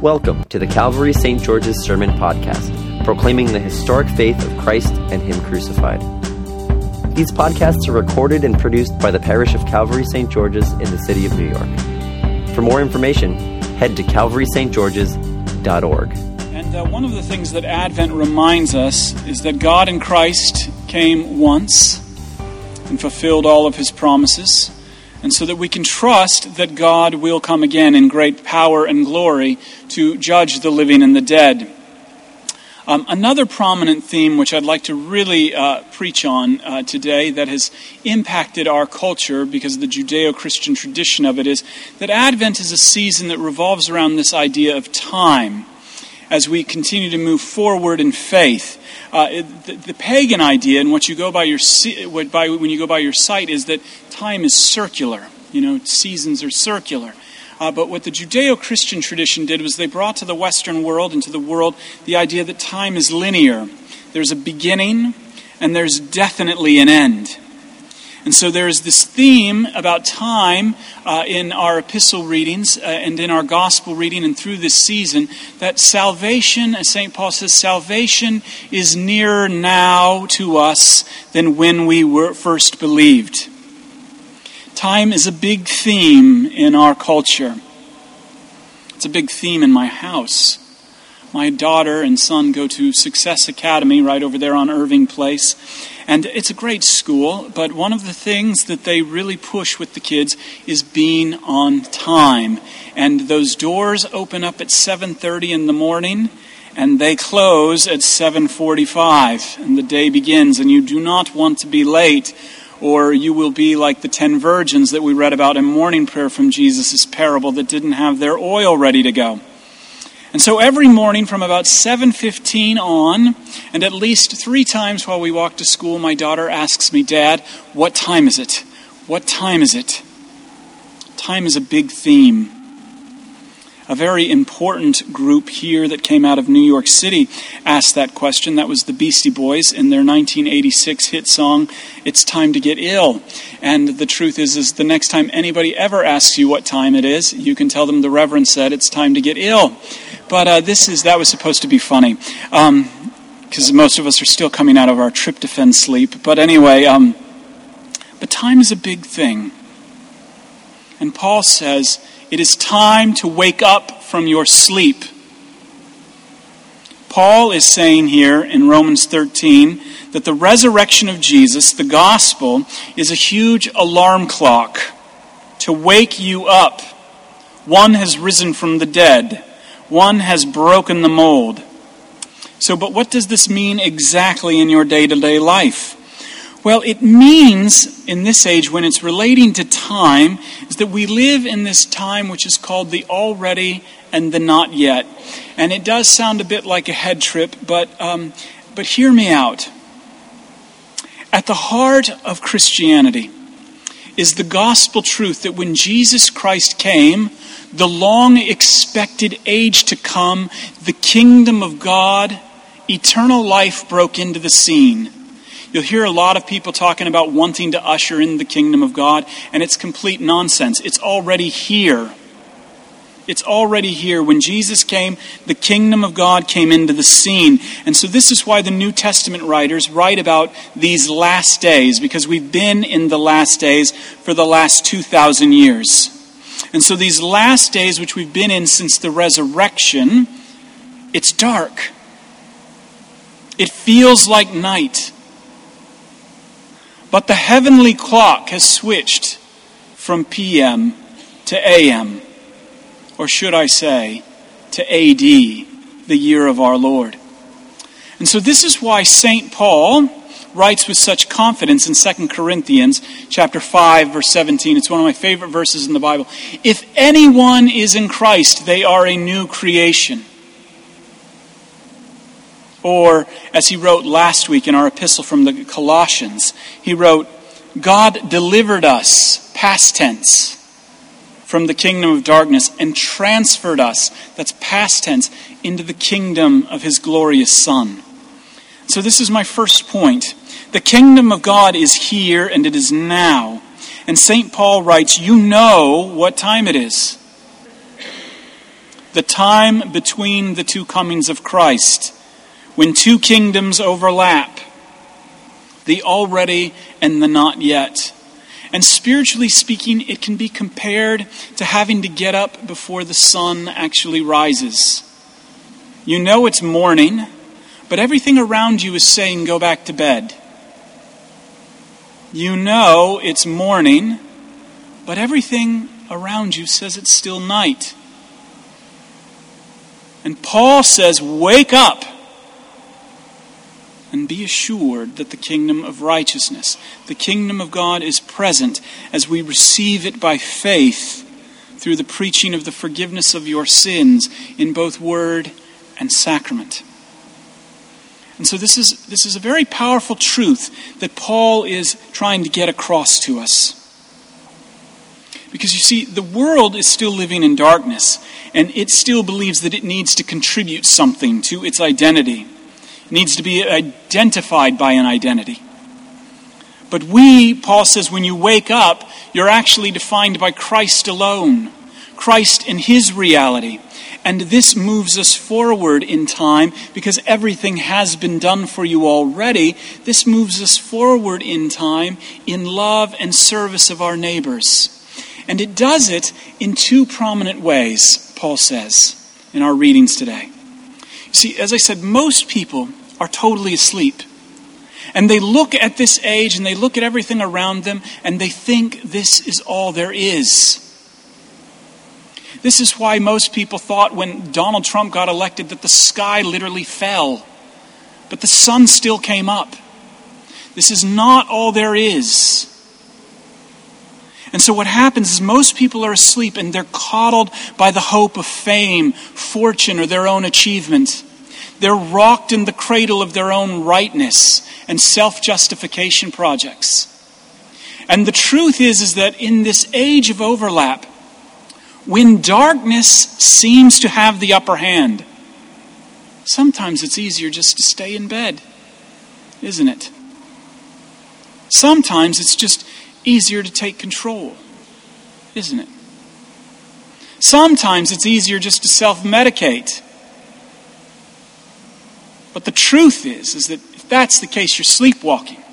Welcome to the Calvary St. George's Sermon Podcast, proclaiming the historic faith of Christ and Him crucified. These podcasts are recorded and produced by the parish of Calvary St. George's in the city of New York. For more information, head to calvarystgeorges.org. And one of the things that Advent reminds us is that God in Christ came once and fulfilled all of His promises, and so that we can trust that God will come again in great power and glory to judge the living and the dead. Another prominent theme which I'd like to really preach on today that has impacted our culture because of the Judeo-Christian tradition of it is that Advent is a season that revolves around this idea of time as we continue to move forward in faith. The pagan idea, and what you go by when you go by your sight, is that time is circular. Seasons are circular. But what the Judeo-Christian tradition did was they brought to the Western world and to the world the idea that time is linear. There's a beginning, and there's definitely an end. And so there is this theme about time in our epistle readings and in our gospel reading and through this season, that salvation, as St. Paul says, salvation is nearer now to us than when we were first believed. Time is a big theme in our culture. It's a big theme in my house. My daughter and son go to Success Academy right over there on Irving Place. And it's a great school, but one of the things that they really push with the kids is being on time. And those doors open up at 7:30 in the morning, and they close at 7:45, and the day begins. And you do not want to be late, or you will be like the 10 virgins that we read about in morning prayer from Jesus' parable that didn't have their oil ready to go. And so every morning from about 7:15 on, and at least 3 times while we walk to school, my daughter asks me, "Dad, what time is it? What time is it?" Time is a big theme. A very important group here that came out of New York City asked that question. That was the Beastie Boys in their 1986 hit song, "It's Time to Get Ill." And the truth is the next time anybody ever asks you what time it is, you can tell them the Reverend said it's time to get ill. But that was supposed to be funny, because most of us are still coming out of our tryptophan sleep. But anyway, but time is a big thing. And Paul says, it is time to wake up from your sleep. Paul is saying here in Romans 13 that the resurrection of Jesus, the gospel, is a huge alarm clock to wake you up. One has risen from the dead. One has broken the mold. But what does this mean exactly in your day-to-day life? Well, it means, in this age, when it's relating to time, is that we live in this time which is called the already and the not yet. And it does sound a bit like a head trip, but hear me out. At the heart of Christianity is the gospel truth that when Jesus Christ came, the long-expected age to come, the kingdom of God, eternal life broke into the scene. You'll hear a lot of people talking about wanting to usher in the kingdom of God, and it's complete nonsense. It's already here. It's already here. When Jesus came, the kingdom of God came into the scene. And so this is why the New Testament writers write about these last days, because we've been in the last days for the last 2,000 years. And so these last days, which we've been in since the resurrection, it's dark. It feels like night. But the heavenly clock has switched from PM to AM, or should I say, to AD, the year of our Lord. And so this is why St. Paul writes with such confidence in 2 Corinthians chapter 5, verse 17. It's one of my favorite verses in the Bible. If anyone is in Christ, they are a new creation. Or, as he wrote last week in our epistle from the Colossians, he wrote, God delivered us, past tense, from the kingdom of darkness and transferred us, that's past tense, into the kingdom of His glorious Son. So this is my first point. The kingdom of God is here and it is now. And St. Paul writes, you know what time it is. the time between the two comings of Christ, when two kingdoms overlap, the already and the not yet. And spiritually speaking, it can be compared to having to get up before the sun actually rises. You know it's morning, but everything around you is saying, go back to bed. You know it's morning, but everything around you says it's still night. And Paul says, wake up and be assured that the kingdom of righteousness, the kingdom of God, is present as we receive it by faith through the preaching of the forgiveness of your sins in both word and sacrament. And so this is a very powerful truth that Paul is trying to get across to us. Because you see, the world is still living in darkness, and it still believes that it needs to contribute something to its identity. It needs to be identified by an identity. But Paul says, when you wake up, you're actually defined by Christ alone. Christ in his reality. And this moves us forward in time because everything has been done for you already. This moves us forward in time in love and service of our neighbors. And it does it in two prominent ways, Paul says, in our readings today. You see, as I said, most people are totally asleep. And they look at this age and they look at everything around them and they think this is all there is. This is why most people thought when Donald Trump got elected that the sky literally fell. But the sun still came up. This is not all there is. And so what happens is most people are asleep and they're coddled by the hope of fame, fortune, or their own achievement. They're rocked in the cradle of their own rightness and self-justification projects. And the truth is that in this age of overlap, when darkness seems to have the upper hand, sometimes it's easier just to stay in bed, isn't it? Sometimes it's just easier to take control, isn't it? Sometimes it's easier just to self-medicate. But the truth is that if that's the case, you're sleepwalking.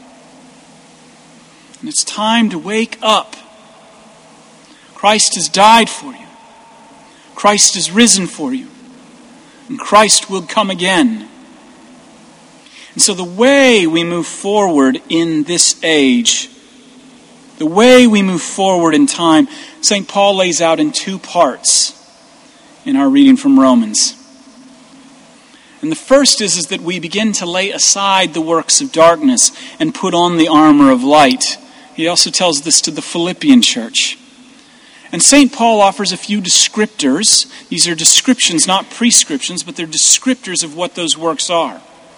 And it's time to wake up. Christ has died for you. Christ has risen for you. And Christ will come again. And so the way we move forward in this age, the way we move forward in time, St. Paul lays out in two parts in our reading from Romans. And the first is that we begin to lay aside the works of darkness and put on the armor of light. He also tells this to the Philippian church. And St. Paul offers a few descriptors. These are descriptions, not prescriptions, but they're descriptors of what those works are.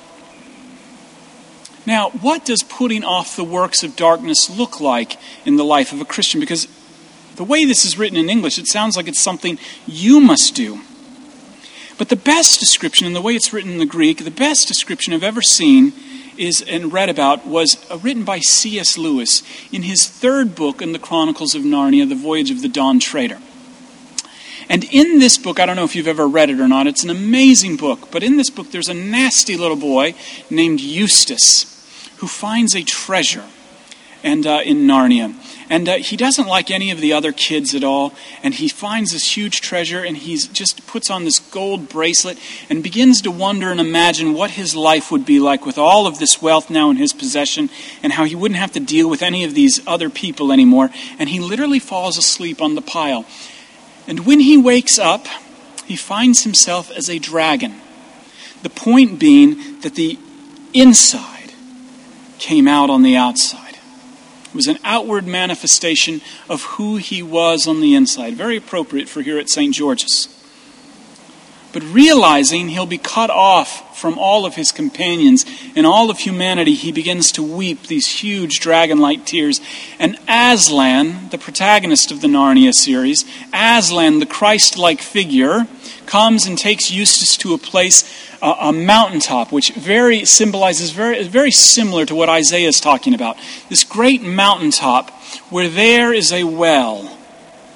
Now, what does putting off the works of darkness look like in the life of a Christian? Because the way this is written in English, it sounds like it's something you must do. But the best description, and the way it's written in the Greek, the best description I've ever seen is and read about was written by C.S. Lewis in his third book in the Chronicles of Narnia, The Voyage of the Dawn Treader. And in this book, I don't know if you've ever read it or not, it's an amazing book, but in this book there's a nasty little boy named Eustace who finds a treasure in Narnia. And he doesn't like any of the other kids at all. And he finds this huge treasure and he just puts on this gold bracelet and begins to wonder and imagine what his life would be like with all of this wealth now in his possession and how he wouldn't have to deal with any of these other people anymore. And he literally falls asleep on the pile. And when he wakes up, he finds himself as a dragon. The point being that the inside came out on the outside. It was an outward manifestation of who he was on the inside. Very appropriate for here at St. George's. But realizing he'll be cut off from all of his companions and all of humanity, he begins to weep these huge dragon-like tears. And Aslan, the protagonist of the Narnia series, Aslan, the Christ-like figure, comes and takes Eustace to a place, a mountaintop, which symbolizes very similar to what Isaiah is talking about. This great mountaintop where there is a well.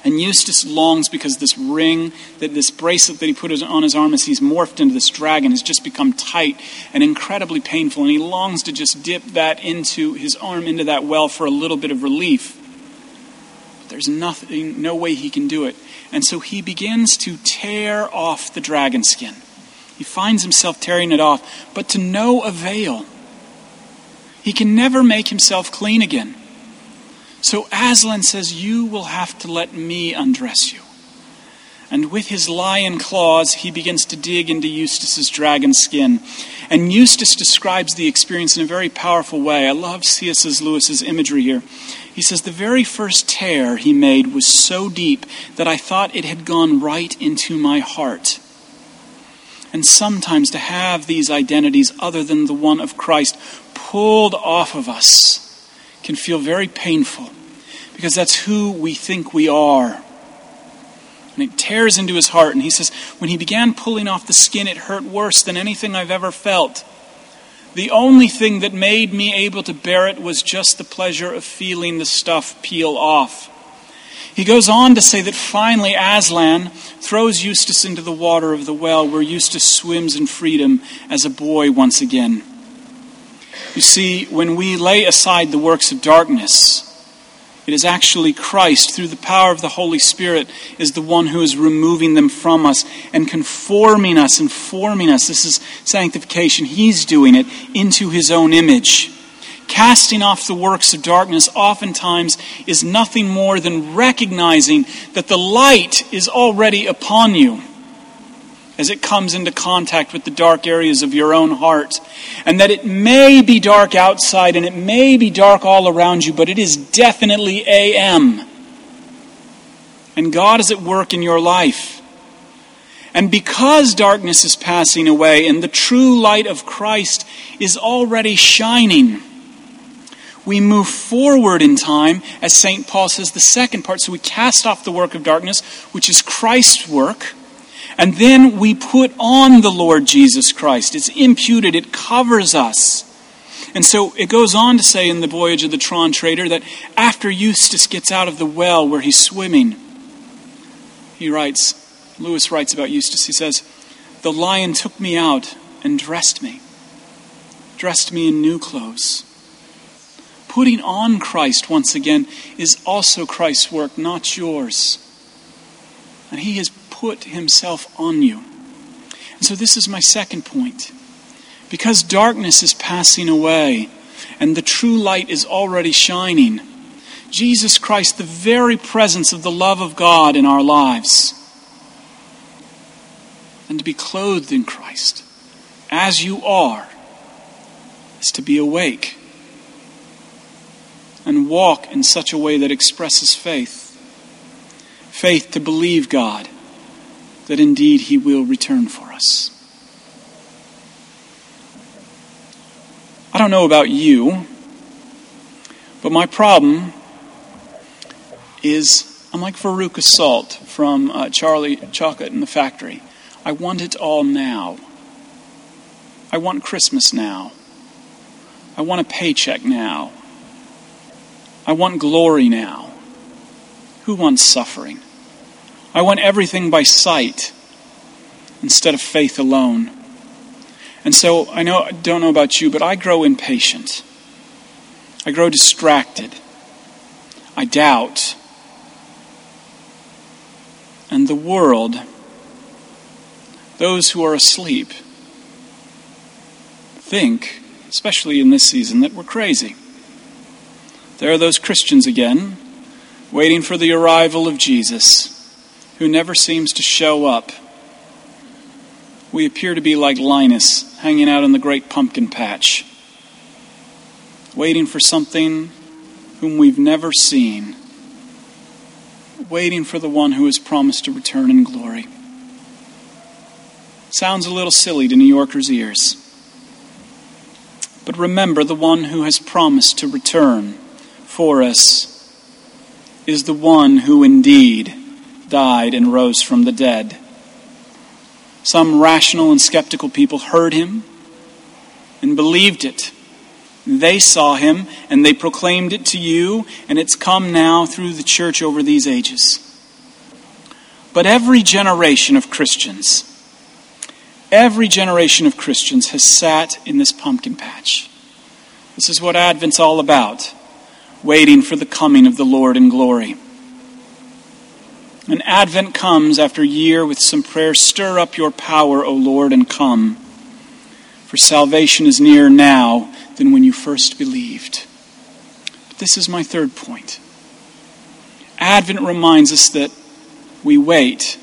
And Eustace longs because this ring, this bracelet that he put on his arm as he's morphed into this dragon has just become tight and incredibly painful. And he longs to just dip that into his arm into that well for a little bit of relief. But there's no way he can do it. And so he begins to tear off the dragon skin. He finds himself tearing it off, but to no avail. He can never make himself clean again. So Aslan says, you will have to let me undress you. And with his lion claws, he begins to dig into Eustace's dragon skin. And Eustace describes the experience in a very powerful way. I love C.S. Lewis's imagery here. He says, the very first tear he made was so deep that I thought it had gone right into my heart. And sometimes to have these identities other than the one of Christ pulled off of us can feel very painful, because that's who we think we are. And it tears into his heart. And he says, when he began pulling off the skin, it hurt worse than anything I've ever felt. The only thing that made me able to bear it was just the pleasure of feeling the stuff peel off. He goes on to say that finally Aslan throws Eustace into the water of the well, where Eustace swims in freedom as a boy once again. You see, when we lay aside the works of darkness, it is actually Christ, through the power of the Holy Spirit, is the one who is removing them from us and conforming us and forming us. This is sanctification. He's doing it into his own image. Casting off the works of darkness oftentimes is nothing more than recognizing that the light is already upon you as it comes into contact with the dark areas of your own heart. And that it may be dark outside and it may be dark all around you, but it is definitely AM. And God is at work in your life. And because darkness is passing away and the true light of Christ is already shining, we move forward in time, as St. Paul says, the second part. So we cast off the work of darkness, which is Christ's work. And then we put on the Lord Jesus Christ. It's imputed. It covers us. And so it goes on to say in the Voyage of the Tron Trader that after Eustace gets out of the well where he's swimming, Lewis writes about Eustace, he says, the lion took me out and dressed me in new clothes. Putting on Christ once again is also Christ's work, not yours. And he has put himself on you. And so this is my second point. Because darkness is passing away and the true light is already shining, Jesus Christ, the very presence of the love of God in our lives, and to be clothed in Christ as you are, is to be awake and walk in such a way that expresses faith. Faith to believe God, that indeed he will return for us. I don't know about you, but my problem is I'm like Veruca Salt from Charlie Chocolate in the Factory. I want it all now. I want Christmas now. I want a paycheck now. I want glory now. Who wants suffering? I want everything by sight instead of faith alone. And so I don't know about you, but I grow impatient. I grow distracted. I doubt. And the world, those who are asleep, think, especially in this season, that we're crazy. There are those Christians again, waiting for the arrival of Jesus, who never seems to show up. We appear to be like Linus, hanging out in the great pumpkin patch, waiting for something whom we've never seen, waiting for the one who has promised to return in glory. Sounds a little silly to New Yorkers' ears. But remember, the one who has promised to return for us is the one who indeed died and rose from the dead. Some rational and skeptical people heard him and believed it. They saw him and they proclaimed it to you, and it's come now through the church over these ages. But every generation of Christians has sat in this pumpkin patch. This is what Advent's all about, waiting for the coming of the Lord in glory. And Advent comes after year with some prayer, "Stir up your power, O Lord, and come. For salvation is nearer now than when you first believed." But this is my third point. Advent reminds us that we wait.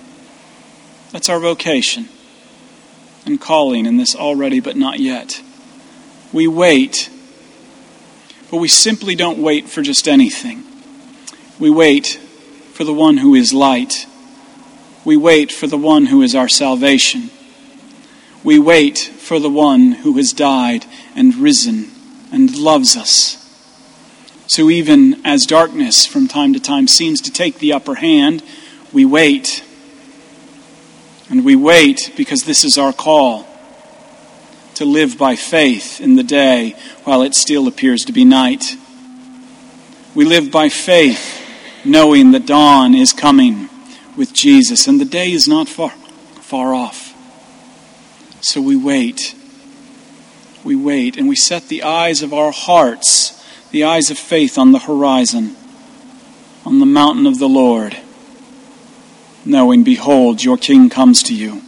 That's our vocation and calling in this already but not yet. We wait, but we simply don't wait for just anything. We wait for the one who is light. We wait for the one who is our salvation. We wait for the one who has died and risen and loves us. So even as darkness from time to time seems to take the upper hand, we wait. And we wait because this is our call, to live by faith in the day while it still appears to be night. We live by faith, knowing the dawn is coming with Jesus, and the day is not far off. So we wait, and we set the eyes of our hearts, the eyes of faith on the horizon, on the mountain of the Lord, knowing, behold, your King comes to you.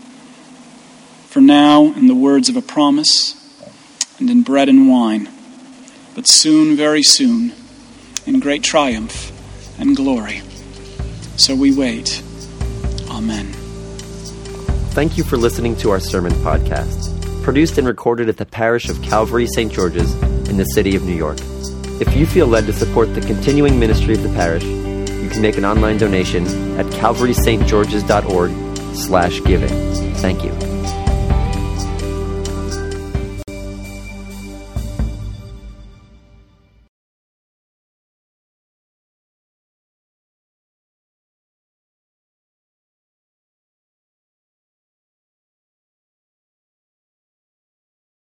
For now, in the words of a promise, and in bread and wine, but soon, very soon, in great triumph and glory. So we wait. Amen. Thank you for listening to our sermon podcast, produced and recorded at the parish of Calvary St. George's in the city of New York. If you feel led to support the continuing ministry of the parish, you can make an online donation at calvarystgeorges.org/giving. Thank you.